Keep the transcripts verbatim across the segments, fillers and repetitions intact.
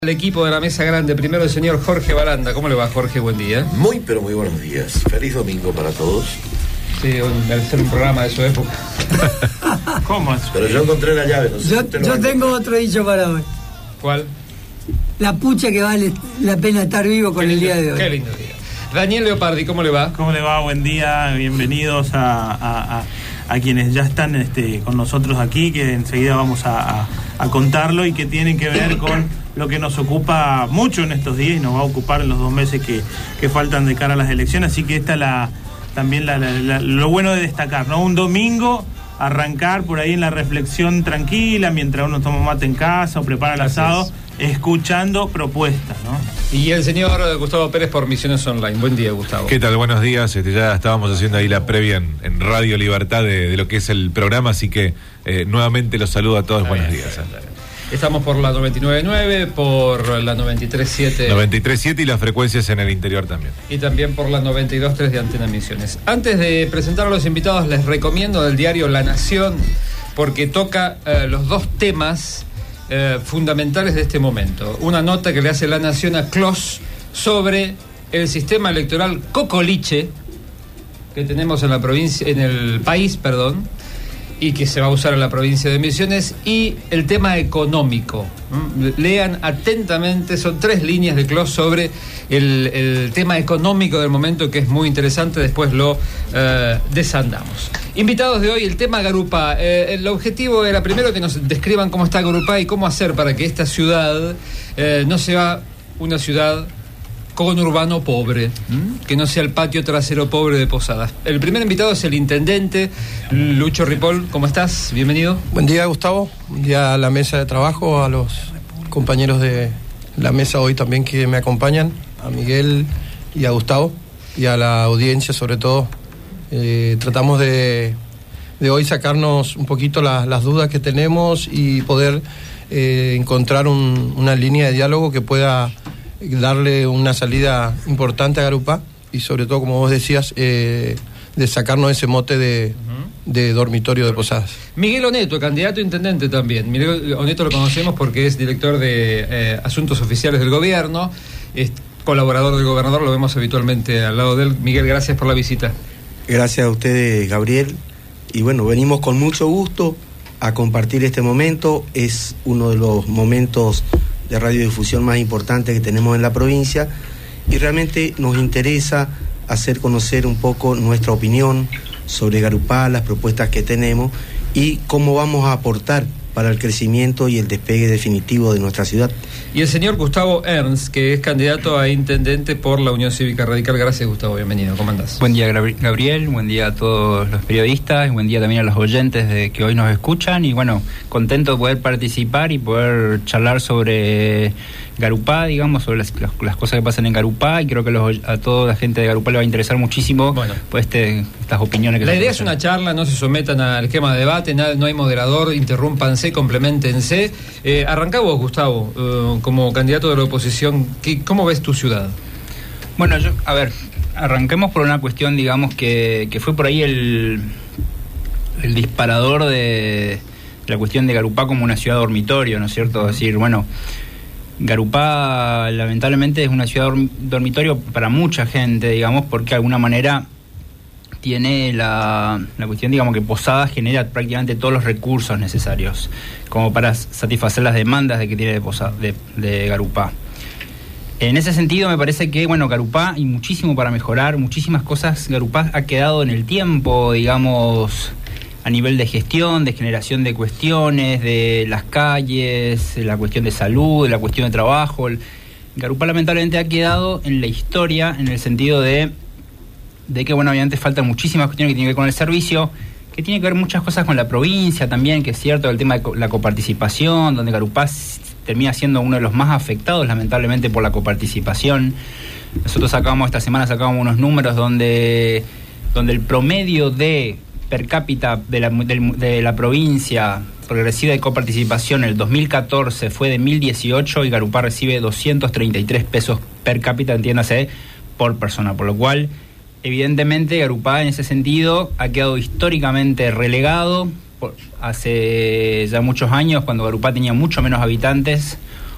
El equipo de la mesa grande, primero el señor Jorge Balanda. ¿Cómo le va, Jorge? Buen día. Muy, pero muy buenos días. Feliz domingo para todos. Sí, debe ser un programa de su época. ¿Cómo es? Pero yo encontré la llave. No sé Yo, si usted lo yo va a tengo encontrar. otro dicho para hoy. ¿Cuál? La pucha que vale la pena estar vivo con Qué el lindo- día de hoy. Qué lindo día. Daniel Leopardi, ¿cómo le va? ¿Cómo le va? Buen día, bienvenidos a, a, a, a quienes ya están este, con nosotros aquí, que enseguida vamos a, a, a contarlo y que tienen que ver con lo que nos ocupa mucho en estos días y nos va a ocupar en los dos meses que, que faltan de cara a las elecciones, así que esta es la, también la, la, la, lo bueno de destacar, ¿no? Un domingo, arrancar por ahí en la reflexión tranquila, mientras uno toma mate en casa o prepara el asado, escuchando propuestas, ¿no? Y el señor Gustavo Pérez por Misiones Online. Buen día, Gustavo. ¿Qué tal? Buenos días. Este, ya estábamos haciendo ahí la previa en, en Radio Libertad de, de lo que es el programa, así que eh, nuevamente los saludo a todos. Está Buenos bien, días. está bien, está bien. Estamos por la noventa y nueve punto nueve, por la noventa y tres punto siete noventa y tres punto siete y las frecuencias en el interior también. y también por la noventa y dos punto tres de Antena Misiones. Antes de presentar a los invitados, les recomiendo del diario La Nación, porque toca eh, los dos temas eh, fundamentales de este momento. Una nota que le hace La Nación a Clos sobre el sistema electoral cocoliche que tenemos en la provincia, en el país, perdón, y que se va a usar en la provincia de Misiones, y el tema económico. ¿Mm? Lean atentamente, son tres líneas de Clos sobre el, el tema económico del momento, que es muy interesante, después lo eh, desandamos. Invitados de hoy, el tema Garupá. Eh, el objetivo era primero que nos describan cómo está Garupá y cómo hacer para que esta ciudad eh, no sea una ciudad conurbano pobre, ¿m? Que no sea el patio trasero pobre de Posadas. El primer invitado es el intendente Lucho Ripoll. ¿Cómo estás? Bienvenido. Buen día, Gustavo. Buen día a la mesa de trabajo, a los compañeros de la mesa hoy también que me acompañan, a Miguel y a Gustavo, y a la audiencia sobre todo. Eh, tratamos de, de hoy sacarnos un poquito la, las dudas que tenemos y poder eh, encontrar un, una línea de diálogo que pueda darle una salida importante a Garupá y sobre todo, como vos decías, eh, de sacarnos ese mote de, uh-huh. de dormitorio de Posadas. Miguel Oneto, candidato a intendente también. Miguel Oneto lo conocemos porque es director de eh, Asuntos Oficiales del Gobierno, es colaborador del gobernador, lo vemos habitualmente al lado de él. Miguel, gracias por la visita. Gracias a ustedes, Gabriel. Y bueno, venimos con mucho gusto a compartir este momento. Es uno de los momentos de radiodifusión más importante que tenemos en la provincia y realmente nos interesa hacer conocer un poco nuestra opinión sobre Garupá, las propuestas que tenemos y cómo vamos a aportar para el crecimiento y el despegue definitivo de nuestra ciudad. Y el señor Gustavo Ernst, que es candidato a intendente por la Unión Cívica Radical. Gracias, Gustavo, bienvenido. ¿Cómo andás? Buen día, Gabriel, buen día a todos los periodistas, buen día también a los oyentes de que hoy nos escuchan y bueno, contento de poder participar y poder charlar sobre Garupá, digamos, sobre las, las, las cosas que pasan en Garupá, y creo que los, a toda la gente de Garupá le va a interesar muchísimo bueno, pues este, estas opiniones que la se idea es una charla, no se sometan al esquema de debate, nada, no hay moderador, interrúmpanse, complementense. Eh, arrancá vos, Gustavo, eh, como candidato de la oposición, ¿qué, ¿cómo ves tu ciudad? Bueno, yo, a ver, arranquemos por una cuestión, digamos, que, que fue por ahí el, el disparador de, de la cuestión de Garupá como una ciudad dormitorio, ¿no es cierto? Es decir, bueno, Garupá lamentablemente es una ciudad dormitorio para mucha gente, digamos, porque de alguna manera tiene la, la cuestión, digamos, que Posadas genera prácticamente todos los recursos necesarios como para satisfacer las demandas de que tiene de, Posadas, de, de Garupá. En ese sentido me parece que, bueno, Garupá hay muchísimo para mejorar, muchísimas cosas. Garupá ha quedado en el tiempo, digamos, a nivel de gestión, de generación de cuestiones, de las calles, de la cuestión de salud, de la cuestión de trabajo. Garupá lamentablemente ha quedado en la historia en el sentido de, de que, bueno, obviamente faltan muchísimas cuestiones que tienen que ver con el servicio, que tiene que ver muchas cosas con la provincia también, que es cierto, el tema de la coparticipación, donde Garupá termina siendo uno de los más afectados lamentablemente por la coparticipación. Nosotros sacábamos, esta semana sacábamos unos números donde, donde el promedio de per cápita de la, de, de la provincia progresiva de coparticipación en el dos mil catorce fue de mil dieciocho y Garupá recibe doscientos treinta y tres pesos per cápita, entiéndase, por persona, por lo cual evidentemente Garupá en ese sentido ha quedado históricamente relegado. Por, hace ya muchos años, cuando Garupá tenía mucho menos habitantes,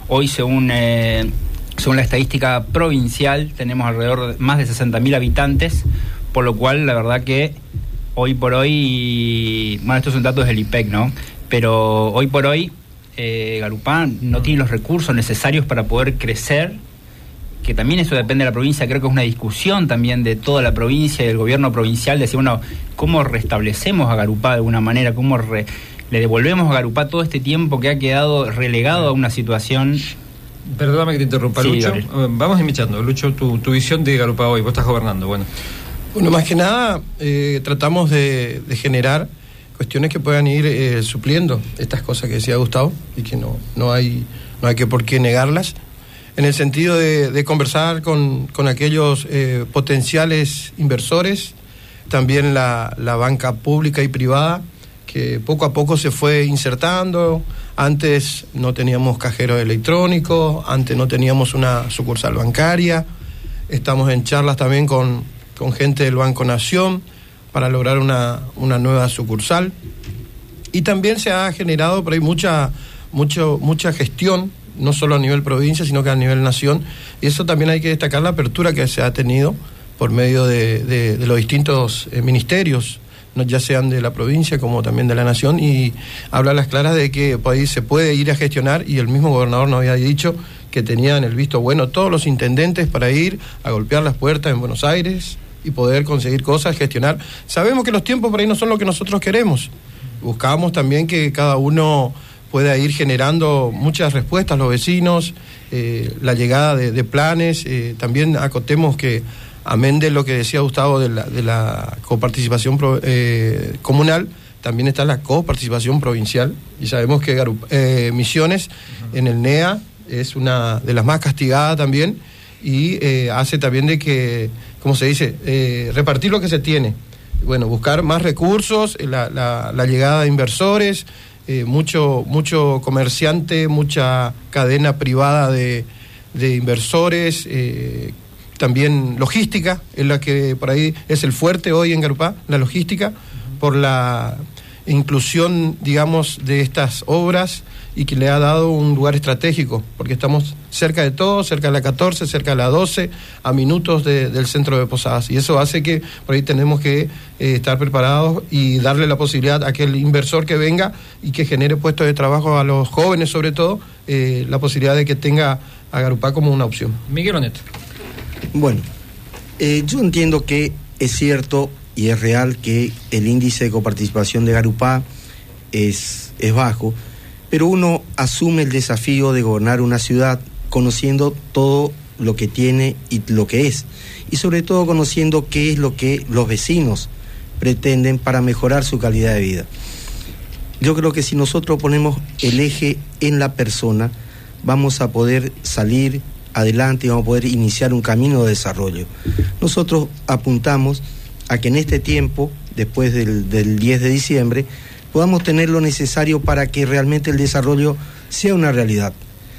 Hoy, según, eh, según la estadística provincial, tenemos alrededor de más de sesenta mil habitantes, por lo cual la verdad que hoy por hoy, bueno, estos son datos del I P E C, ¿no? Pero hoy por hoy eh, Garupá no tiene los recursos necesarios para poder crecer, que también eso depende de la provincia. Creo que es una discusión también de toda la provincia y del gobierno provincial, de decir, bueno, ¿cómo restablecemos a Garupá de alguna manera? ¿Cómo re, le devolvemos a Garupá todo este tiempo que ha quedado relegado a una situación? Perdóname que te interrumpa, sí, Lucho. Dale. Vamos imichando. Lucho, tu, tu visión de Garupá hoy, vos estás gobernando, bueno. Bueno, más que nada, eh, tratamos de, de generar cuestiones que puedan ir eh, supliendo estas cosas que decía Gustavo, y que no, no hay, no hay que por qué negarlas, en el sentido de, de conversar con, con aquellos eh, potenciales inversores, también la, la banca pública y privada, que poco a poco se fue insertando. Antes no teníamos cajeros electrónicos, antes no teníamos una sucursal bancaria. Estamos en charlas también con, con gente del Banco Nación para lograr una, una nueva sucursal. Y también se ha generado por ahí mucha, mucho, mucha gestión, no solo a nivel provincia, sino que a nivel nación, y eso también hay que destacar la apertura que se ha tenido por medio de, de, de los distintos eh, ministerios, no, ya sean de la provincia como también de la nación, y habla a las claras de que por ahí se puede ir a gestionar, y el mismo gobernador nos había dicho que tenían el visto bueno todos los intendentes para ir a golpear las puertas en Buenos Aires y poder conseguir cosas, gestionar. Sabemos que los tiempos por ahí no son lo que nosotros queremos, buscamos también que cada uno pueda ir generando muchas respuestas a los vecinos, eh, la llegada de, de planes, eh, también acotemos que, amén de lo que decía Gustavo de la, de la coparticipación pro, eh, comunal, también está la coparticipación provincial, y sabemos que Garup, eh, Misiones uh-huh. en el N E A es una de las más castigadas también, y eh, hace también de que, ¿cómo se dice?, eh, repartir lo que se tiene, bueno, buscar más recursos, la, la, la llegada de inversores, Eh, mucho mucho comerciante, mucha cadena privada de, de inversores, eh, también logística, es la que por ahí es el fuerte hoy en Garupá, la logística, uh-huh. por la inclusión, digamos, de estas obras, y que le ha dado un lugar estratégico, porque estamos cerca de todo, cerca de la catorce, cerca de la doce, a minutos de, del centro de Posadas, y eso hace que por ahí tenemos que eh, estar preparados y darle la posibilidad a aquel inversor que venga y que genere puestos de trabajo a los jóvenes, sobre todo, eh, la posibilidad de que tenga a Garupá como una opción. Miguel Oneto. Bueno, eh, yo entiendo que es cierto y es real que el índice de coparticipación de Garupá es, es bajo, pero uno asume el desafío de gobernar una ciudad conociendo todo lo que tiene y lo que es, y sobre todo conociendo qué es lo que los vecinos pretenden para mejorar su calidad de vida. Yo creo que si nosotros ponemos el eje en la persona, vamos a poder salir adelante y vamos a poder iniciar un camino de desarrollo. Nosotros apuntamos a que en este tiempo, después del, del diez de diciembre, podamos tener lo necesario para que realmente el desarrollo sea una realidad.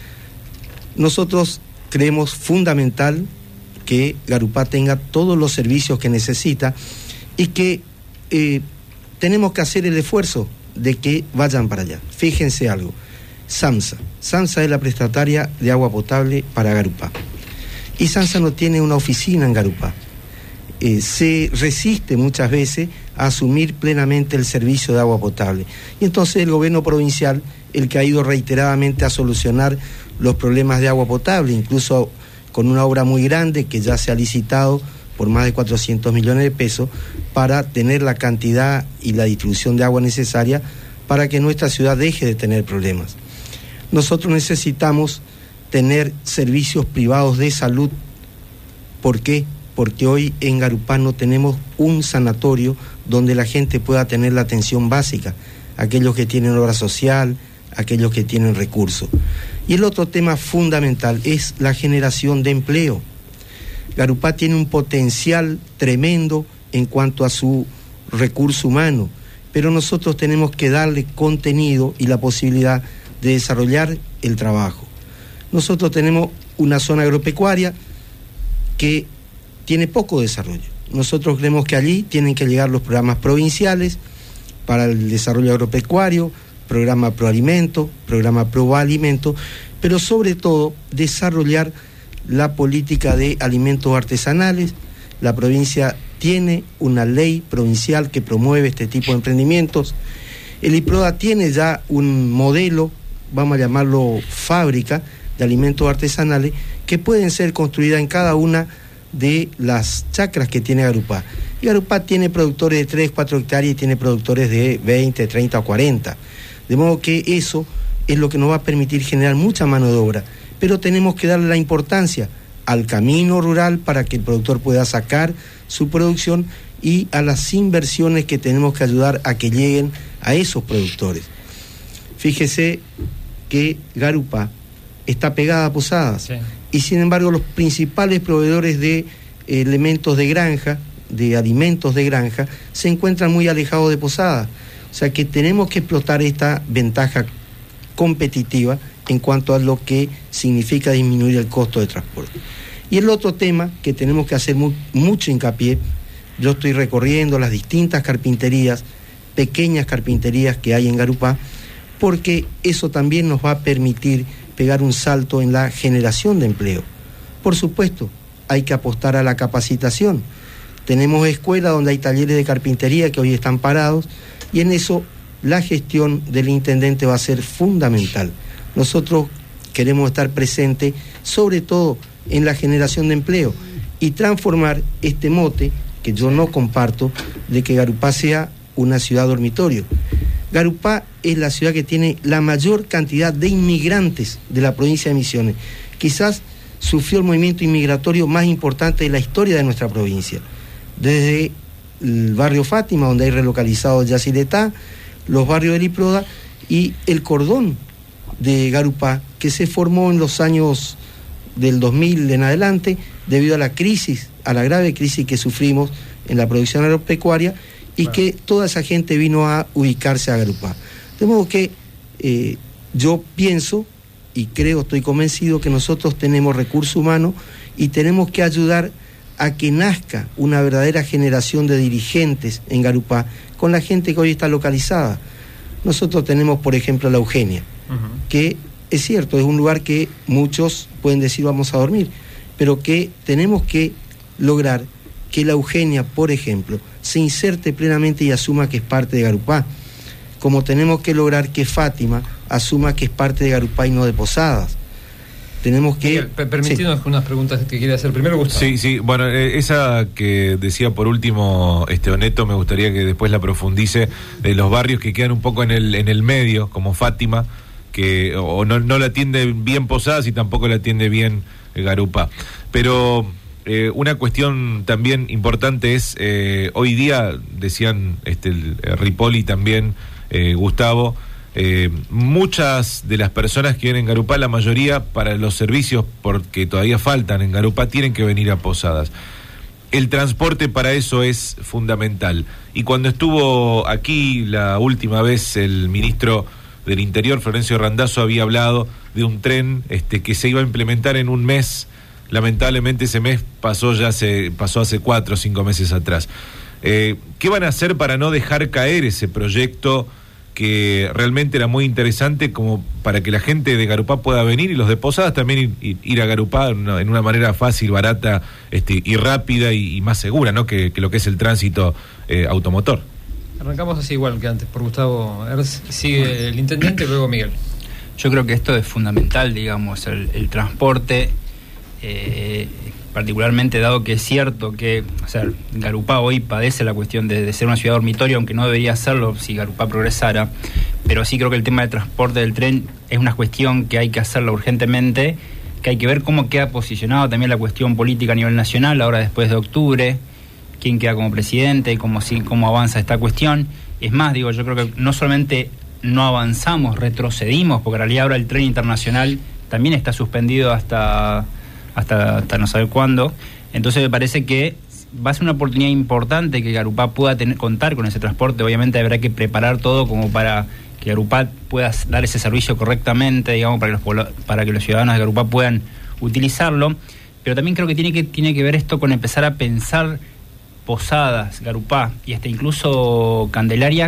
Nosotros creemos fundamental que Garupá tenga todos los servicios que necesita, y que eh, tenemos que hacer el esfuerzo de que vayan para allá. Fíjense algo, SAMSA. SAMSA es la prestataria de agua potable para Garupá, y SAMSA no tiene una oficina en Garupá. Eh, se resiste muchas veces a asumir plenamente el servicio de agua potable, y entonces el gobierno provincial, el que ha ido reiteradamente a solucionar los problemas de agua potable, incluso con una obra muy grande que ya se ha licitado por más de cuatrocientos millones de pesos para tener la cantidad y la distribución de agua necesaria para que nuestra ciudad deje de tener problemas. Nosotros necesitamos tener servicios privados de salud. ¿Por qué? Porque hoy en Garupá no tenemos un sanatorio donde la gente pueda tener la atención básica, aquellos que tienen obra social, aquellos que tienen recursos. Y el otro tema fundamental es la generación de empleo. Garupá tiene un potencial tremendo en cuanto a su recurso humano, pero nosotros tenemos que darle contenido y la posibilidad de desarrollar el trabajo. Nosotros tenemos una zona agropecuaria que tiene poco desarrollo. Nosotros creemos que allí tienen que llegar los programas provinciales para el desarrollo agropecuario, programa Proalimento, programa Proalimento, pero sobre todo desarrollar la política de alimentos artesanales. La provincia tiene una ley provincial que promueve este tipo de emprendimientos. El IPRODA tiene ya un modelo, vamos a llamarlo fábrica, de alimentos artesanales que pueden ser construidas en cada una de las chacras que tiene Garupá. Y Garupá tiene productores de tres, cuatro hectáreas y tiene productores de veinte, treinta o cuarenta. De modo que eso es lo que nos va a permitir generar mucha mano de obra. Pero tenemos que darle la importancia al camino rural para que el productor pueda sacar su producción y a las inversiones que tenemos que ayudar a que lleguen a esos productores. Fíjese que Garupá está pegada a Posadas, sí. Y sin embargo los principales proveedores de eh, elementos de granja, de alimentos de granja, se encuentran muy alejados de Posadas. O sea que tenemos que explotar esta ventaja competitiva en cuanto a lo que significa disminuir el costo de transporte. Y el otro tema que tenemos que hacer mu- mucho hincapié, yo estoy recorriendo las distintas carpinterías, pequeñas carpinterías que hay en Garupá, porque eso también nos va a permitir pegar un salto en la generación de empleo. Por supuesto, hay que apostar a la capacitación. Tenemos escuelas donde hay talleres de carpintería que hoy están parados, y en eso la gestión del intendente va a ser fundamental. Nosotros queremos estar presentes, sobre todo en la generación de empleo, y transformar este mote, que yo no comparto, de que Garupá sea una ciudad dormitorio. Garupá es la ciudad que tiene la mayor cantidad de inmigrantes de la provincia de Misiones. Quizás sufrió el movimiento inmigratorio más importante de la historia de nuestra provincia. Desde el barrio Fátima, donde hay relocalizados Yacyretá, los barrios del IPRODA y el cordón de Garupá, que se formó en los años del dos mil en adelante, debido a la crisis, a la grave crisis que sufrimos en la producción agropecuaria, y bueno, que toda esa gente vino a ubicarse a Garupá. De modo que eh, yo pienso y creo, estoy convencido que nosotros tenemos recursos humanos y tenemos que ayudar a que nazca una verdadera generación de dirigentes en Garupá con la gente que hoy está localizada. Nosotros tenemos, por ejemplo, la Eugenia, uh-huh. que es cierto, es un lugar que muchos pueden decir vamos a dormir, pero que tenemos que lograr que la Eugenia, por ejemplo, se inserte plenamente y asuma que es parte de Garupá, como tenemos que lograr que Fátima asuma que es parte de Garupá y no de Posadas. Tenemos que... Miguel, permitiendo sí. unas preguntas que quiere hacer. Primero, Gustavo. Sí, sí, bueno, eh, esa que decía por último este Oneto, me gustaría que después la profundice, de los barrios que quedan un poco en el, en el medio, como Fátima, que o no, no la atiende bien Posadas y tampoco la atiende bien eh, Garupá. Pero... Eh, una cuestión también importante es, eh, hoy día, decían este, el, el Ripoll y también eh, Gustavo, eh, muchas de las personas que vienen en Garupá, la mayoría para los servicios, porque todavía faltan en Garupá, tienen que venir a Posadas. El transporte para eso es fundamental. Y cuando estuvo aquí la última vez el ministro del Interior, Florencio Randazzo, había hablado de un tren este, que se iba a implementar en un mes. Lamentablemente ese mes pasó ya hace, pasó hace cuatro o cinco meses atrás. Eh, ¿Qué van a hacer para no dejar caer ese proyecto que realmente era muy interesante, como para que la gente de Garupá pueda venir y los de Posadas también ir, ir a Garupá en una, en una manera fácil, barata este, y rápida y, y más segura, ¿no? que, que lo que es el tránsito eh, automotor? Arrancamos así igual que antes, por Gustavo Ers, sigue el intendente y luego Miguel. Yo creo que esto es fundamental, digamos, el, el transporte. Eh, particularmente dado que es cierto que, o sea, Garupá hoy padece la cuestión de, de ser una ciudad dormitorio, aunque no debería serlo si Garupá progresara, pero sí creo que el tema del transporte del tren es una cuestión que hay que hacerla urgentemente, que hay que ver cómo queda posicionado también la cuestión política a nivel nacional, ahora después de octubre, quién queda como presidente, cómo, sí, cómo avanza esta cuestión. Es más, digo, yo creo que no solamente no avanzamos, retrocedimos, porque en realidad ahora el tren internacional también está suspendido hasta... Hasta, hasta no saber cuándo. Entonces me parece que va a ser una oportunidad importante que Garupá pueda tener, contar con ese transporte. Obviamente habrá que preparar todo como para que Garupá pueda dar ese servicio correctamente, digamos, para que los, para que los ciudadanos de Garupá puedan utilizarlo. Pero también creo que tiene que, tiene que ver esto con empezar a pensar Posadas, Garupá y hasta incluso Candelaria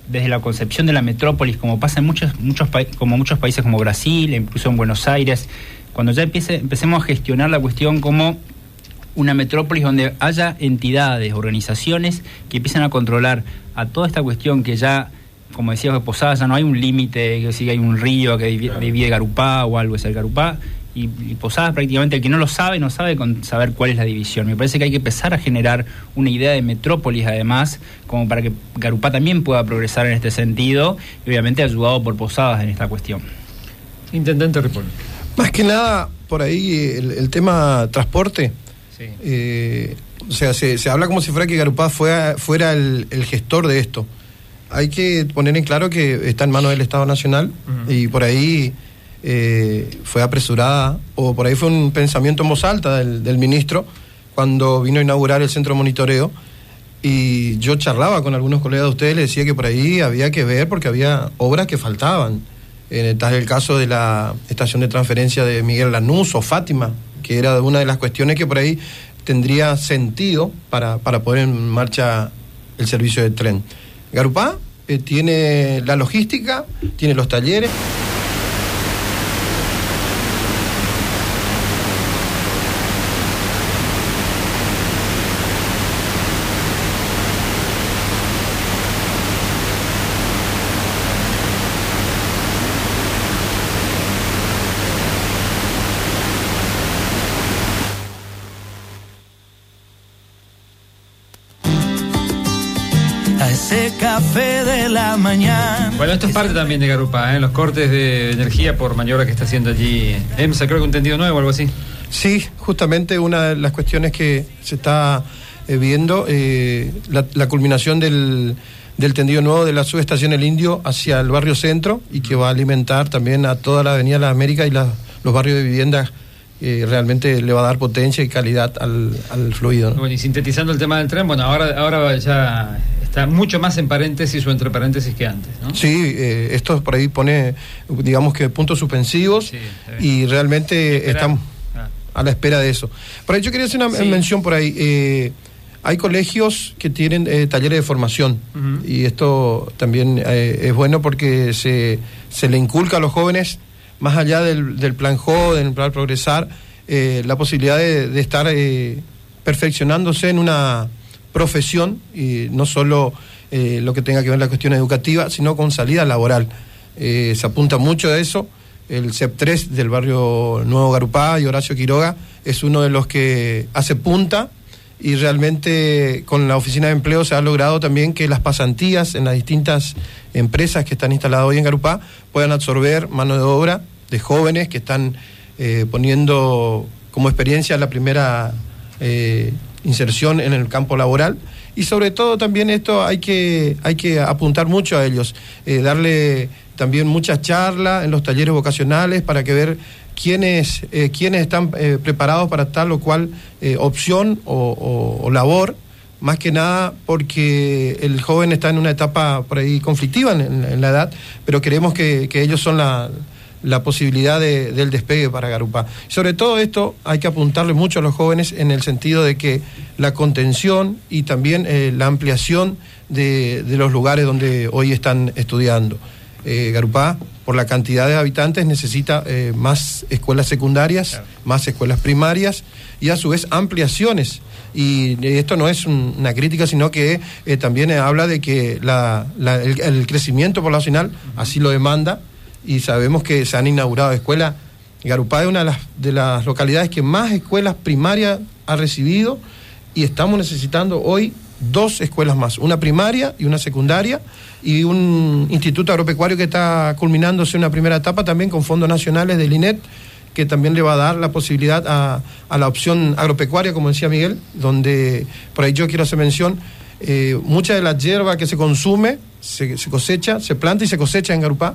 desde la concepción de la metrópolis, como pasa en muchos, muchos pa- como muchos países como Brasil, incluso en Buenos Aires, cuando ya empiece, empecemos a gestionar la cuestión como una metrópolis donde haya entidades, organizaciones que empiecen a controlar a toda esta cuestión que ya, como decíamos, de Posadas, ya no hay un límite, que si hay un río que divide Garupá o algo, es el Garupá, y, y Posadas prácticamente el que no lo sabe, no sabe con saber cuál es la división. Me parece que hay que empezar a generar una idea de metrópolis además, como para que Garupá también pueda progresar en este sentido, y obviamente ayudado por Posadas en esta cuestión. Intendente Ripoll. Más que nada, por ahí el, el tema transporte. Sí. Eh, o sea, se, se habla como si fuera que Garupá fuera, fuera el, el gestor de esto. Hay que poner en claro que está en manos del Estado Nacional, uh-huh. y por ahí eh, fue apresurada, o por ahí fue un pensamiento en voz alta del, del ministro cuando vino a inaugurar el centro de monitoreo, y yo charlaba con algunos colegas de ustedes, les decía que por ahí había que ver porque había obras que faltaban. Está el caso de la estación de transferencia de Miguel Lanús o Fátima, que era una de las cuestiones que por ahí tendría sentido para, para poner en marcha el servicio de tren. Garupá eh, tiene la logística, tiene los talleres. Ese café de la mañana. Bueno, esto es parte también de Garupá, ¿eh? Los cortes de energía por maniobra que está haciendo allí EMSA, creo que un tendido nuevo o algo así. Sí, justamente una de las cuestiones que se está eh, viendo, eh, la, la culminación del, del tendido nuevo de la subestación El Indio hacia el barrio centro, y que va a alimentar también a toda la avenida Las Américas y la, los barrios de viviendas. Eh, realmente le va a dar potencia y calidad al, al fluido, ¿no? Bueno, y sintetizando el tema del tren, bueno, ahora, ahora ya está mucho más en paréntesis o entre paréntesis que antes, ¿no? Sí, eh, esto por ahí pone, digamos que puntos suspensivos, sí, y realmente estamos ah. a la espera de eso. Por ahí yo quería hacer una sí. mención por ahí. Eh, hay colegios que tienen eh, talleres de formación, uh-huh. y esto también eh, es bueno porque se, se le inculca a los jóvenes, más allá del, del plan joven, del plan progresar, eh, la posibilidad de, de estar eh, perfeccionándose en una profesión, y no solo eh, lo que tenga que ver la cuestión educativa, sino con salida laboral. Eh, se apunta mucho a eso. El C E P tres del barrio Nuevo Garupá y Horacio Quiroga es uno de los que hace punta, y realmente con la oficina de empleo se ha logrado también que las pasantías en las distintas empresas que están instaladas hoy en Garupá puedan absorber mano de obra de jóvenes que están eh, poniendo como experiencia la primera eh, inserción en el campo laboral. Y sobre todo también esto hay que, hay que apuntar mucho a ellos, eh, darle también muchas charlas en los talleres vocacionales para que ver quiénes, eh, quiénes están eh, preparados para tal o cual eh, opción o, o, o labor, más que nada porque el joven está en una etapa por ahí conflictiva en, en la edad, pero queremos que, que ellos son la, la posibilidad de, del despegue para Garupá. Sobre todo esto hay que apuntarle mucho a los jóvenes en el sentido de que la contención y también eh, la ampliación de, de los lugares donde hoy están estudiando. Eh, Garupá, por la cantidad de habitantes, necesita eh, más escuelas secundarias, claro. más escuelas primarias y a su vez ampliaciones. Y esto no es un, una crítica, sino que eh, también eh, habla de que la, la, el, el crecimiento poblacional uh-huh. así lo demanda, y sabemos que se han inaugurado escuelas. Garupá es una de las, de las localidades que más escuelas primarias ha recibido, y estamos necesitando hoy dos escuelas más, una primaria y una secundaria, y un instituto agropecuario que está culminándose una primera etapa también con fondos nacionales del I N E T, que también le va a dar la posibilidad a, a la opción agropecuaria, como decía Miguel, donde, por ahí yo quiero hacer mención, eh, mucha de la hierba que se consume, se, se cosecha, se planta y se cosecha en Garupá.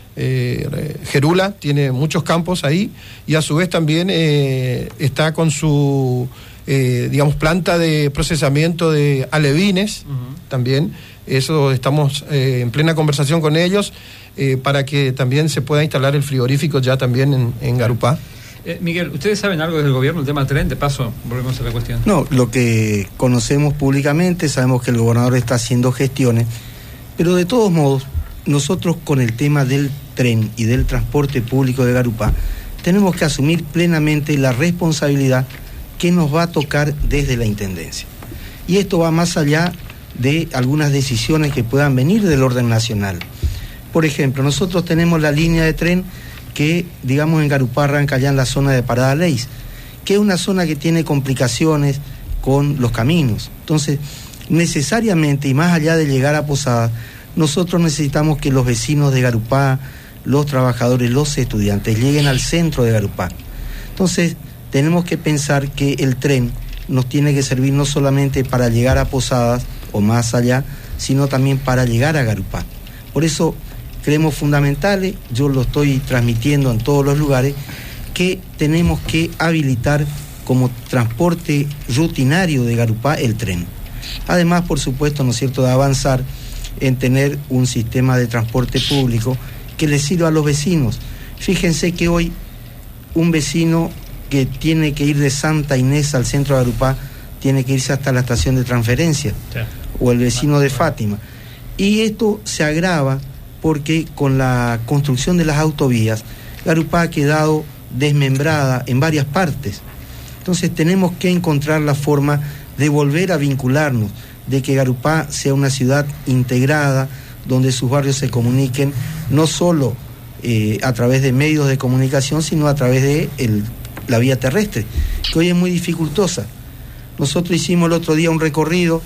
Eh, Gerula tiene muchos campos ahí, y a su vez también eh, está con su eh, digamos planta de procesamiento de alevines, uh-huh. también eso estamos eh, en plena conversación con ellos eh, para que también se pueda instalar el frigorífico ya también en, en Garupá. Eh, Miguel, ¿ustedes saben algo desde el gobierno, el tema tren? De paso, volvemos a la cuestión. No, lo que conocemos públicamente, sabemos que el gobernador está haciendo gestiones Pero de todos modos, nosotros con el tema del tren y del transporte público de Garupá, tenemos que asumir plenamente la responsabilidad que nos va a tocar desde la Intendencia. Y esto va más allá de algunas decisiones que puedan venir del orden nacional. Por ejemplo, nosotros tenemos la línea de tren que, digamos, en Garupá arranca ya en la zona de Parada Leis, que es una zona que tiene complicaciones con los caminos. Entonces, necesariamente, y más allá de llegar a Posadas, nosotros necesitamos que los vecinos de Garupá, los trabajadores, los estudiantes, lleguen al centro de Garupá. Entonces, tenemos que pensar que el tren nos tiene que servir no solamente para llegar a Posadas o más allá, sino también para llegar a Garupá. Por eso creemos fundamentales, yo lo estoy transmitiendo en todos los lugares, que tenemos que habilitar como transporte rutinario de Garupá el tren. Además, por supuesto, ¿no es cierto?, de avanzar en tener un sistema de transporte público que le sirva a los vecinos. Fíjense que hoy un vecino que tiene que ir de Santa Inés al centro de Garupá tiene que irse hasta la estación de transferencia, sí. O el vecino de Fátima. Y esto se agrava porque con la construcción de las autovías, Garupá ha quedado desmembrada en varias partes. Entonces tenemos que encontrar la forma de volver a vincularnos, de que Garupá sea una ciudad integrada, donde sus barrios se comuniquen no solo eh, a través de medios de comunicación, sino a través de el, la vía terrestre, que hoy es muy dificultosa. Nosotros hicimos el otro día un recorrido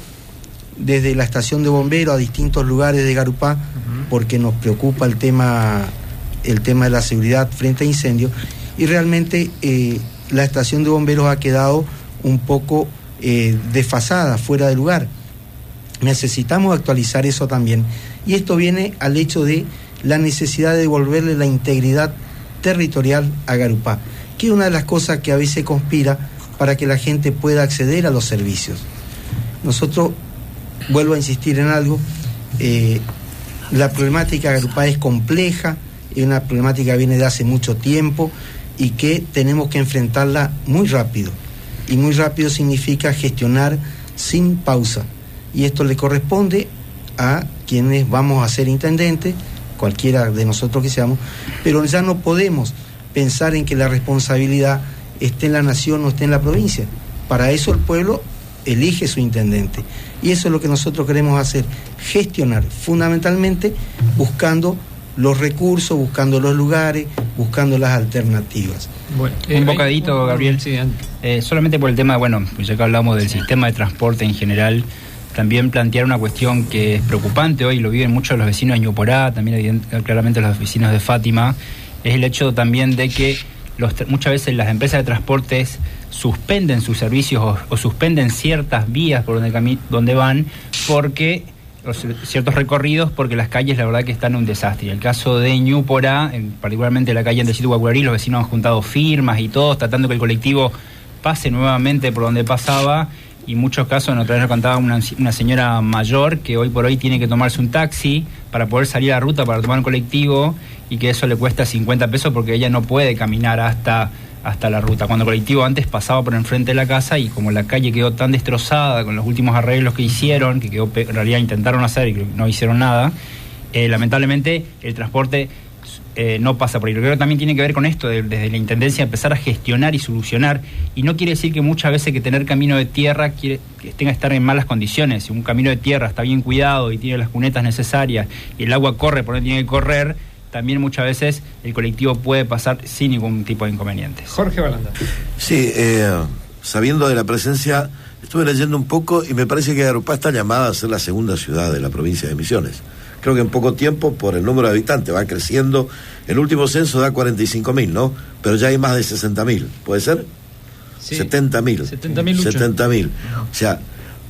desde la estación de bomberos a distintos lugares de Garupá, uh-huh. porque nos preocupa el tema, el tema de la seguridad frente a incendios, y realmente eh, la estación de bomberos ha quedado un poco eh, desfasada, fuera de lugar. Necesitamos actualizar eso también, y esto viene al hecho de la necesidad de devolverle la integridad territorial a Garupá, que es una de las cosas que a veces conspira para que la gente pueda acceder a los servicios. Nosotros, vuelvo a insistir en algo, eh, la problemática de Garupá es compleja, es una problemática que viene de hace mucho tiempo y que tenemos que enfrentarla muy rápido, y muy rápido significa gestionar sin pausa. Y esto le corresponde a quienes vamos a ser intendentes, cualquiera de nosotros que seamos, pero ya no podemos pensar en que la responsabilidad esté en la nación o esté en la provincia. Para eso el pueblo elige su intendente, y eso es lo que nosotros queremos hacer, gestionar, fundamentalmente buscando los recursos, buscando los lugares, buscando las alternativas. Bueno, un bocadito, Gabriel, sí, eh, solamente por el tema, bueno, ya que hablamos del sistema de transporte en general, también plantear una cuestión que es preocupante hoy, lo viven muchos los vecinos de Ñuporá, también evidente, claramente los vecinos de Fátima, es el hecho también de que los, muchas veces las empresas de transportes suspenden sus servicios o, o suspenden ciertas vías por donde, cami- donde van porque los, ciertos recorridos, porque las calles la verdad que están en un desastre. En el caso de Ñuporá, en, particularmente la calle Andresito Guacurarí, los vecinos han juntado firmas y todos tratando que el colectivo pase nuevamente por donde pasaba, y en muchos casos, otra vez nos contaba una, una señora mayor que hoy por hoy tiene que tomarse un taxi para poder salir a la ruta para tomar un colectivo, y que eso le cuesta cincuenta pesos porque ella no puede caminar hasta, hasta la ruta. Cuando el colectivo antes pasaba por enfrente de la casa, y como la calle quedó tan destrozada con los últimos arreglos que hicieron, que quedó, en realidad intentaron hacer y no hicieron nada, eh, lamentablemente el transporte eh, no pasa por ahí. Yo creo que también tiene que ver con esto, de, desde la Intendencia empezar a gestionar y solucionar, y no quiere decir que muchas veces que tener camino de tierra quiere, que tenga que estar en malas condiciones. Si un camino de tierra está bien cuidado y tiene las cunetas necesarias y el agua corre por donde tiene que correr, también muchas veces el colectivo puede pasar sin ningún tipo de inconvenientes. Jorge Balanda. Sí, eh, sabiendo de la presencia, estuve leyendo un poco y me parece que Garupá está llamada a ser la segunda ciudad de la provincia de Misiones. Creo que en poco tiempo, por el número de habitantes, va creciendo. El último censo da cuarenta y cinco mil, ¿no? Pero ya hay más de sesenta mil, ¿puede ser? Sí. setenta mil. setenta mil. setenta mil. O sea,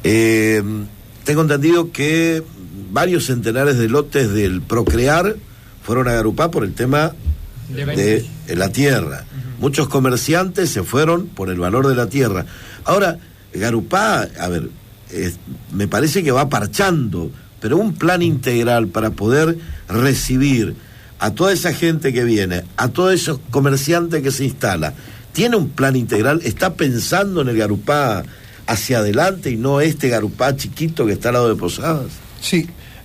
eh, tengo entendido que varios centenares de lotes del Procrear fueron a Garupá por el tema de, de, de la tierra. Uh-huh. Muchos comerciantes se fueron por el valor de la tierra. Ahora, Garupá, a ver, eh, me parece que va parchando, pero un plan integral para poder recibir a toda esa gente que viene, a todos esos comerciantes que se instala, tiene un plan integral, está pensando en el Garupá hacia adelante y no este Garupá chiquito que está al lado de Posadas. Sí,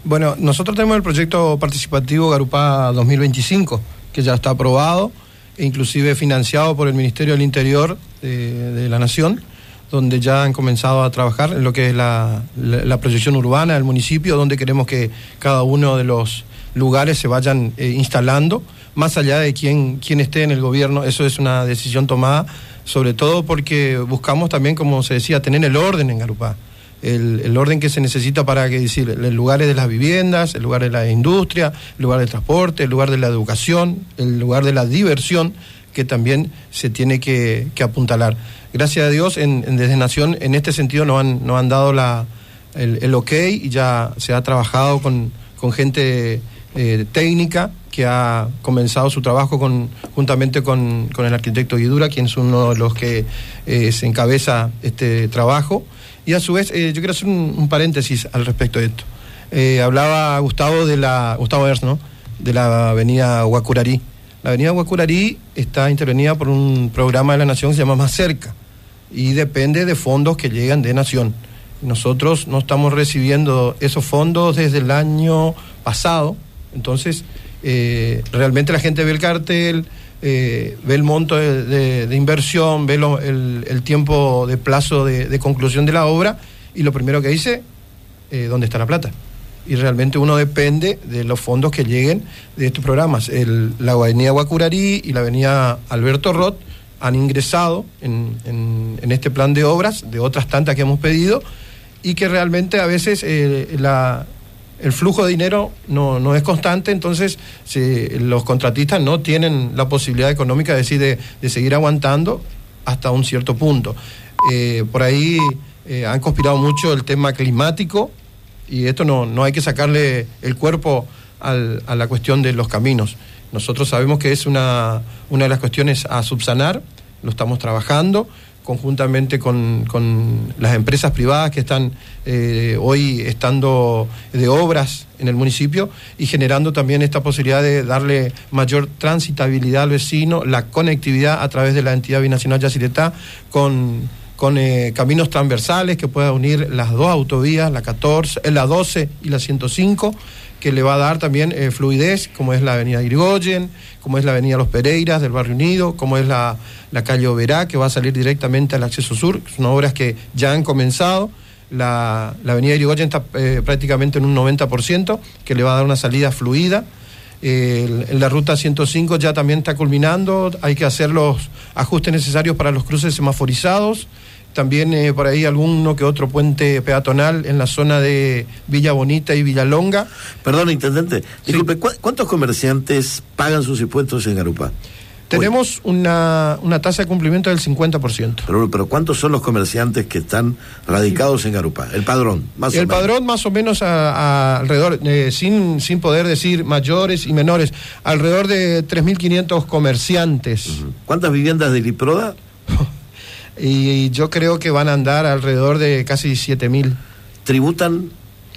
Bueno, nosotros tenemos el proyecto participativo Garupá dos mil veinticinco, que ya está aprobado e inclusive financiado por el Ministerio del Interior de, de la Nación, donde ya han comenzado a trabajar en lo que es la, la, la proyección urbana del municipio, donde queremos que cada uno de los lugares se vayan eh, instalando, más allá de quién, quién esté en el gobierno. Eso es una decisión tomada, sobre todo porque buscamos también, como se decía, tener el orden en Garupá. El, el orden que se necesita para que decir, el lugar de las viviendas, el lugar de la industria, el lugar del transporte, el lugar de la educación, el lugar de la diversión, que también se tiene que, que apuntalar. Gracias a Dios, en, en desde Nación, en este sentido nos han, nos han dado la, el, el ok, y ya se ha trabajado con, con gente eh, técnica que ha comenzado su trabajo con, juntamente con, con el arquitecto Guidura, quien es uno de los que eh, se encabeza este trabajo. Y a su vez, eh, yo quiero hacer un, un paréntesis al respecto de esto. Eh, hablaba Gustavo de la, Gustavo Ers, ¿no?, de la avenida Guacurarí. La avenida Guacurarí está intervenida por un programa de la Nación que se llama Más Cerca, y depende de fondos que llegan de Nación. Nosotros no estamos recibiendo esos fondos desde el año pasado, entonces eh, realmente la gente ve el cartel, Eh, ve el monto de, de, de inversión, ve lo, el, el tiempo de plazo de, de conclusión de la obra, y lo primero que dice, eh, ¿dónde está la plata? Y realmente uno depende de los fondos que lleguen de estos programas. El, la avenida Guacurarí y la avenida Alberto Roth han ingresado en, en, en este plan de obras, de otras tantas que hemos pedido, y que realmente a veces eh, la... el flujo de dinero no, no es constante, entonces si los contratistas no tienen la posibilidad económica de, decir, de, de seguir aguantando hasta un cierto punto. Eh, por ahí eh, han conspirado mucho el tema climático, y esto no, no hay que sacarle el cuerpo al, a la cuestión de los caminos. Nosotros sabemos que es una, una de las cuestiones a subsanar, lo estamos trabajando conjuntamente con, con las empresas privadas que están eh, hoy estando de obras en el municipio, y generando también esta posibilidad de darle mayor transitabilidad al vecino, la conectividad a través de la entidad binacional Yacyretá, con, con eh, caminos transversales que puedan unir las dos autovías, la catorce, la doce y la ciento cinco, que le va a dar también eh, fluidez, como es la avenida Irigoyen, como es la avenida Los Pereiras del Barrio Unido, como es la, la calle Oberá, que va a salir directamente al acceso sur. Son obras que ya han comenzado. La, la avenida Irigoyen está eh, prácticamente en un noventa por ciento, que le va a dar una salida fluida. Eh, en la ruta ciento cinco ya también está culminando, hay que hacer los ajustes necesarios para los cruces semaforizados. También eh, por ahí alguno que otro puente peatonal en la zona de Villa Bonita y Villalonga. Perdón, intendente, disculpe, ¿cu ¿cuántos comerciantes pagan sus impuestos en Garupá? Tenemos una, una tasa de cumplimiento del cincuenta por ciento. Pero, pero ¿cuántos son los comerciantes que están radicados en Garupá? El padrón, más o El menos. padrón más o menos a, a alrededor, eh, sin, sin poder decir mayores y menores, alrededor de tres mil quinientos comerciantes. Uh-huh. ¿Cuántas viviendas de Liproda? Y yo creo que van a andar alrededor de casi siete mil. ¿Tributan?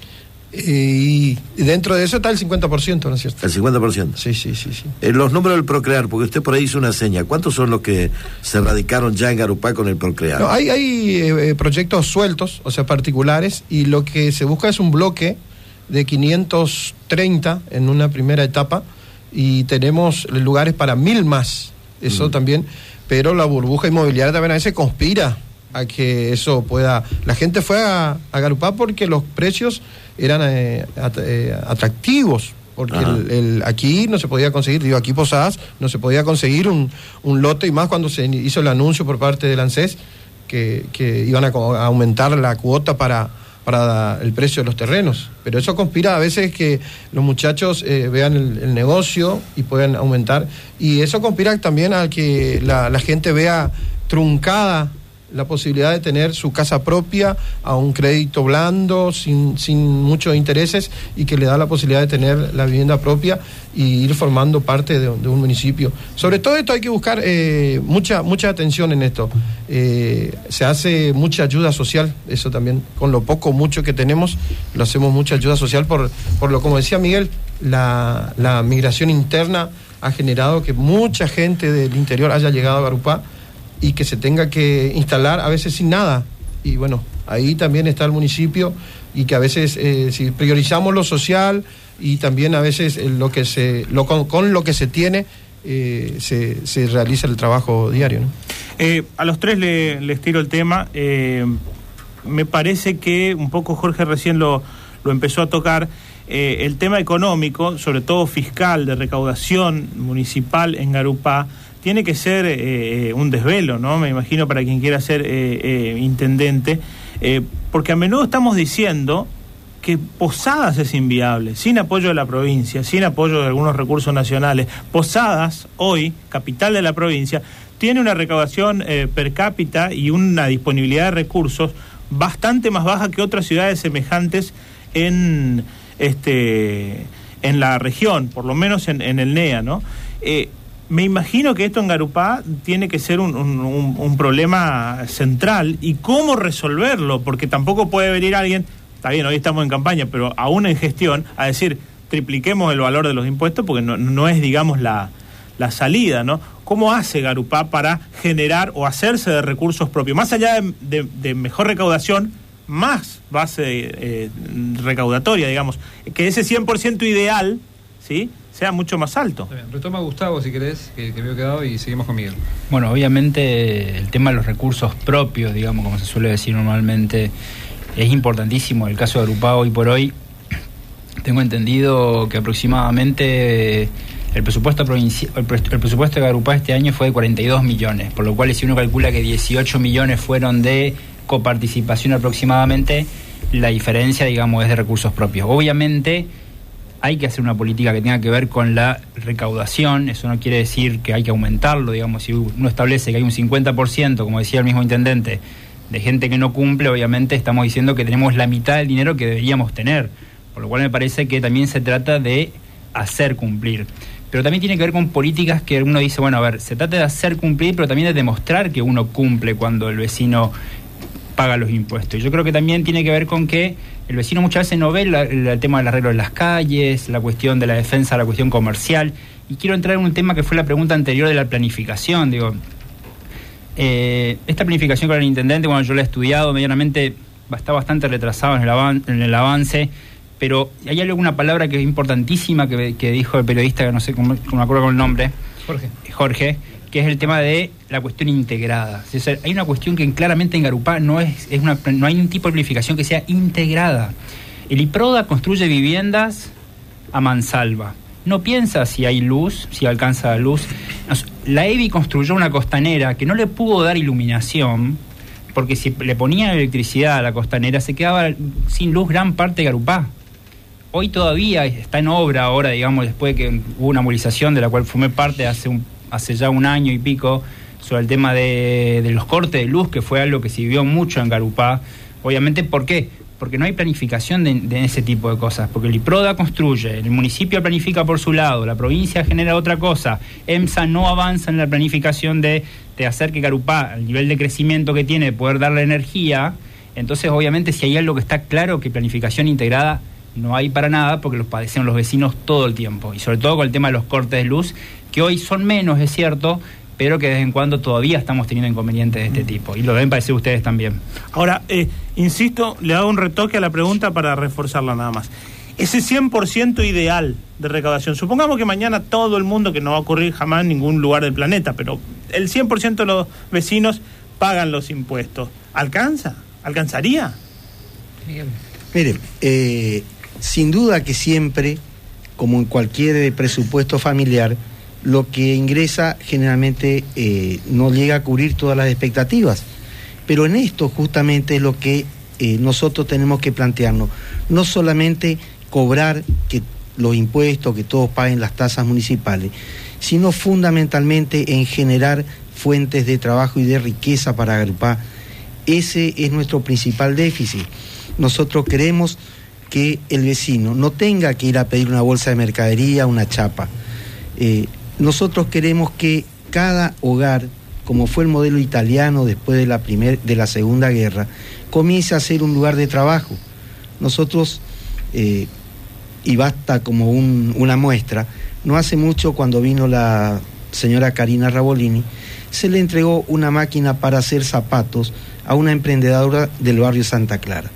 Y dentro de eso está el cincuenta por ciento, ¿no es cierto? El cincuenta por ciento. Sí, sí, sí, sí. Eh, los números del Procrear, porque usted por ahí hizo una seña. ¿Cuántos son los que se radicaron ya en Garupá con el Procrear? No, hay hay eh, proyectos sueltos, o sea, particulares, y lo que se busca es un bloque de quinientos treinta en una primera etapa, y tenemos lugares para mil más. Eso mm. también... Pero la burbuja inmobiliaria también a veces conspira a que eso pueda... La gente fue a, a Garupá porque los precios eran eh, at, eh, atractivos, porque el, el, aquí no se podía conseguir, digo, aquí Posadas, no se podía conseguir un, un lote, y más cuando se hizo el anuncio por parte del ANSES que, que iban a, a aumentar la cuota para... para el precio de los terrenos, pero eso conspira a veces que los muchachos eh, vean el, el negocio y puedan aumentar, y eso conspira también a que la, la gente vea truncada la posibilidad de tener su casa propia a un crédito blando, sin, sin muchos intereses, y que le da la posibilidad de tener la vivienda propia y ir formando parte de, de un municipio. Sobre todo esto hay que buscar eh, mucha mucha atención en esto. Eh, se hace mucha ayuda social, eso también, con lo poco mucho que tenemos, lo hacemos mucha ayuda social por, por lo, como decía Miguel, la, la migración interna ha generado que mucha gente del interior haya llegado a Garupá, y que se tenga que instalar a veces sin nada. Y bueno, ahí también está el municipio, y que a veces eh, si priorizamos lo social y también a veces eh, lo que se lo con, con lo que se tiene eh, se, se realiza el trabajo diario, ¿no? Eh, a los tres le, les tiro el tema. Eh, me parece que un poco Jorge recién lo, lo empezó a tocar. Eh, el tema económico, sobre todo fiscal, de recaudación municipal en Garupá, tiene que ser eh, un desvelo, ¿no? Me imagino para quien quiera ser eh, eh, intendente, eh, porque a menudo estamos diciendo que Posadas es inviable, sin apoyo de la provincia, sin apoyo de algunos recursos nacionales. Posadas, hoy, capital de la provincia, tiene una recaudación eh, per cápita y una disponibilidad de recursos bastante más baja que otras ciudades semejantes en... este en la región, por lo menos en, en el N E A, ¿no? Eh, me imagino que esto en Garupá tiene que ser un, un, un, un problema central, y cómo resolverlo, porque tampoco puede venir alguien, está bien, hoy estamos en campaña, pero aún en gestión, a decir, tripliquemos el valor de los impuestos, porque no, no es, digamos, la, la salida, ¿no? ¿Cómo hace Garupá para generar o hacerse de recursos propios? Más allá de, de, de mejor recaudación, más base eh, recaudatoria, digamos, que ese cien por ciento ideal, ¿sí?, sea mucho más alto. Retoma Gustavo, si querés, que, que me he quedado, y seguimos con Miguel. Bueno, obviamente el tema de los recursos propios, digamos, como se suele decir normalmente, es importantísimo. El caso de Garupá, hoy por hoy, tengo entendido que aproximadamente el presupuesto provincial, el, pre, el presupuesto de Garupá este año fue de cuarenta y dos millones, por lo cual si uno calcula que dieciocho millones fueron de coparticipación aproximadamente, la diferencia, digamos, es de recursos propios. Obviamente hay que hacer una política que tenga que ver con la recaudación. Eso no quiere decir que hay que aumentarlo, digamos. Si uno establece que hay un cincuenta por ciento, como decía el mismo intendente, de gente que no cumple, obviamente estamos diciendo que tenemos la mitad del dinero que deberíamos tener, por lo cual me parece que también se trata de hacer cumplir. Pero también tiene que ver con políticas que uno dice, bueno, a ver, se trata de hacer cumplir, pero también de demostrar que uno cumple cuando el vecino paga los impuestos. Y yo creo que también tiene que ver con que el vecino muchas veces no ve la, el tema del arreglo de las calles, la cuestión de la defensa, la cuestión comercial. Y quiero entrar en un tema que fue la pregunta anterior de la planificación. Digo, eh, esta planificación con el intendente, bueno, yo la he estudiado medianamente, está bastante retrasado en el, avan, en el avance, pero hay alguna palabra que es importantísima que, que dijo el periodista, que no sé cómo, cómo me acuerdo con el nombre, Jorge. Jorge, que es el tema de la cuestión integrada. O sea, hay una cuestión que claramente en Garupá no es, es una, no hay un tipo de planificación que sea integrada. El IPRODA construye viviendas a mansalva. No piensa si hay luz, si alcanza la luz. La E B I construyó una costanera que no le pudo dar iluminación, porque si le ponían electricidad a la costanera se quedaba sin luz gran parte de Garupá. Hoy todavía está en obra ahora, digamos, después de que hubo una movilización de la cual formé parte hace un hace ya un año y pico, sobre el tema de, de los cortes de luz, que fue algo que se vio mucho en Garupá. Obviamente, ¿por qué? Porque no hay planificación de, de ese tipo de cosas, porque el IPRODA construye, el municipio planifica por su lado, la provincia genera otra cosa, EMSA no avanza en la planificación de, de hacer que Garupá, al nivel de crecimiento que tiene, poder darle energía. Entonces, obviamente, si hay algo que está claro, que planificación integrada no hay para nada, porque los padecen los vecinos todo el tiempo, y sobre todo con el tema de los cortes de luz, que hoy son menos, es cierto, pero que de vez en cuando todavía estamos teniendo inconvenientes de este tipo, y lo deben parecer ustedes también. Ahora, eh, insisto, le hago un retoque a la pregunta para reforzarla nada más. Ese cien por ciento ideal de recaudación, supongamos que mañana todo el mundo, que no va a ocurrir jamás en ningún lugar del planeta, pero el cien por ciento de los vecinos pagan los impuestos, ¿alcanza? ¿Alcanzaría? Miguel. Mire, eh, sin duda que siempre, como en cualquier presupuesto familiar, lo que ingresa generalmente eh, no llega a cubrir todas las expectativas. Pero en esto justamente es lo que eh, nosotros tenemos que plantearnos. No solamente cobrar que los impuestos, que todos paguen las tasas municipales, sino fundamentalmente en generar fuentes de trabajo y de riqueza para Garupá. Ese es nuestro principal déficit. Nosotros queremos que el vecino no tenga que ir a pedir una bolsa de mercadería, una chapa. Eh, nosotros queremos que cada hogar, como fue el modelo italiano después de la primer, de la Segunda Guerra, comience a ser un lugar de trabajo. Nosotros, eh, y basta como un, una muestra, no hace mucho cuando vino la señora Karina Rabolini, se le entregó una máquina para hacer zapatos a una emprendedora del barrio Santa Clara.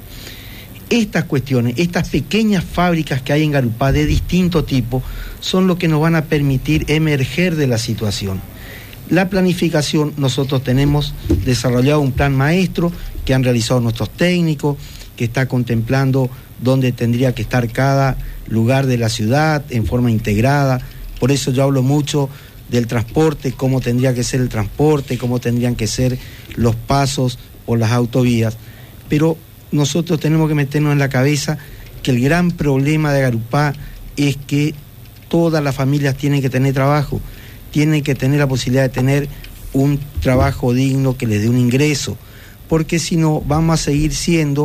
Estas cuestiones, estas pequeñas fábricas que hay en Garupá de distinto tipo, son lo que nos van a permitir emerger de la situación. La planificación, nosotros tenemos desarrollado un plan maestro que han realizado nuestros técnicos, que está contemplando dónde tendría que estar cada lugar de la ciudad en forma integrada. Por eso yo hablo mucho del transporte, cómo tendría que ser el transporte, cómo tendrían que ser los pasos por las autovías. Pero nosotros tenemos que meternos en la cabeza que el gran problema de Garupá es que todas las familias tienen que tener trabajo, tienen que tener la posibilidad de tener un trabajo digno que les dé un ingreso, porque si no vamos a seguir siendo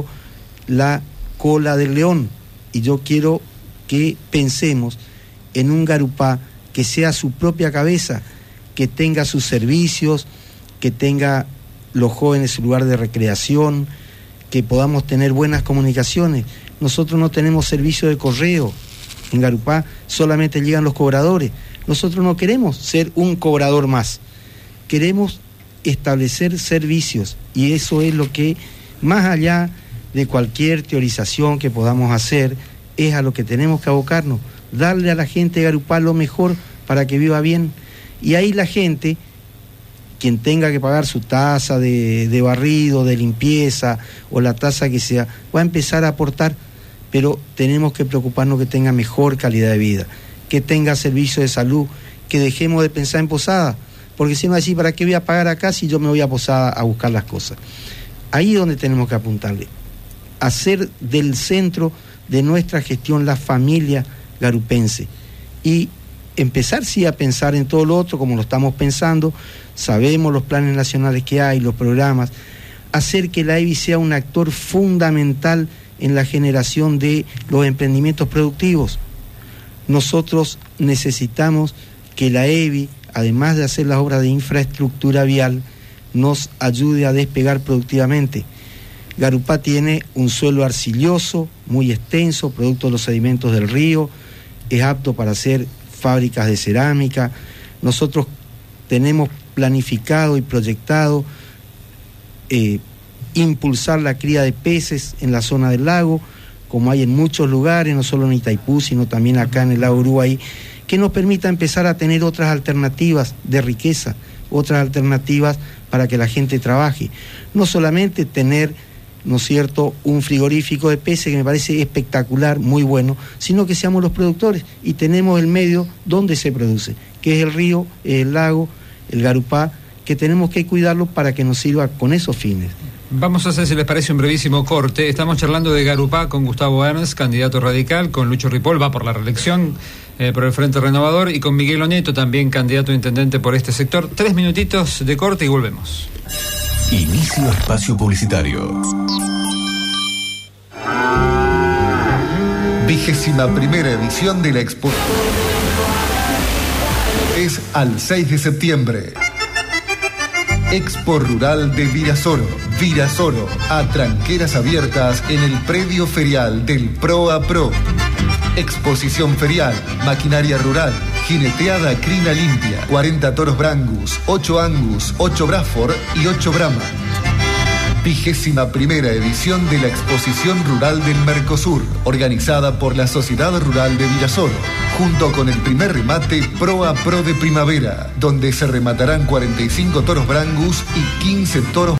la cola del león. Y yo quiero que pensemos en un Garupá que sea su propia cabeza, que tenga sus servicios, que tenga los jóvenes su lugar de recreación, que podamos tener buenas comunicaciones. Nosotros no tenemos servicio de correo en Garupá, solamente llegan los cobradores. Nosotros no queremos ser un cobrador más, queremos establecer servicios, y eso es lo que, más allá de cualquier teorización que podamos hacer, es a lo que tenemos que abocarnos, darle a la gente de Garupá lo mejor para que viva bien. Y ahí la gente, quien tenga que pagar su tasa de, de barrido, de limpieza, o la tasa que sea, va a empezar a aportar, pero tenemos que preocuparnos que tenga mejor calidad de vida, que tenga servicio de salud, que dejemos de pensar en Posada, porque si no, así, ¿para qué voy a pagar acá si yo me voy a Posada a buscar las cosas? Ahí es donde tenemos que apuntarle, hacer del centro de nuestra gestión la familia garupense, y empezar sí a pensar en todo lo otro como lo estamos pensando. Sabemos los planes nacionales que hay, los programas, hacer que la E B I sea un actor fundamental en la generación de los emprendimientos productivos. Nosotros necesitamos que la E B I, además de hacer las obras de infraestructura vial, nos ayude a despegar productivamente. Garupá tiene un suelo arcilloso, muy extenso, producto de los sedimentos del río, es apto para hacer fábricas de cerámica. Nosotros tenemos planificado y proyectado eh, impulsar la cría de peces en la zona del lago, como hay en muchos lugares, no solo en Itaipú, sino también acá en el lago Uruguay, que nos permita empezar a tener otras alternativas de riqueza, otras alternativas para que la gente trabaje. No solamente tener, ¿no es cierto?, un frigorífico de peces, que me parece espectacular, muy bueno, sino que seamos los productores y tenemos el medio donde se produce, que es el río, el lago, el Garupá, que tenemos que cuidarlo para que nos sirva con esos fines. Vamos a hacer, si les parece, un brevísimo corte. Estamos charlando de Garupá con Gustavo Ernst, candidato radical, con Lucho Ripoll, va por la reelección eh, por el Frente Renovador, y con Miguel Oneto, también candidato a intendente por este sector. Tres minutitos de corte y volvemos. Inicio espacio publicitario. Vigésima primera edición de la Expo. Es al seis de septiembre. Expo Rural de Virasoro. Virasoro, a tranqueras abiertas en el predio ferial del Pro a Pro. Exposición ferial, maquinaria rural, jineteada crina limpia, cuarenta toros Brangus, ocho Angus, ocho Braford y ocho Brahma. Vigésima primera edición de la Exposición Rural del Mercosur, organizada por la Sociedad Rural de Virasoro, junto con el primer remate Pro a Pro de primavera, donde se rematarán cuarenta y cinco toros Brangus y quince toros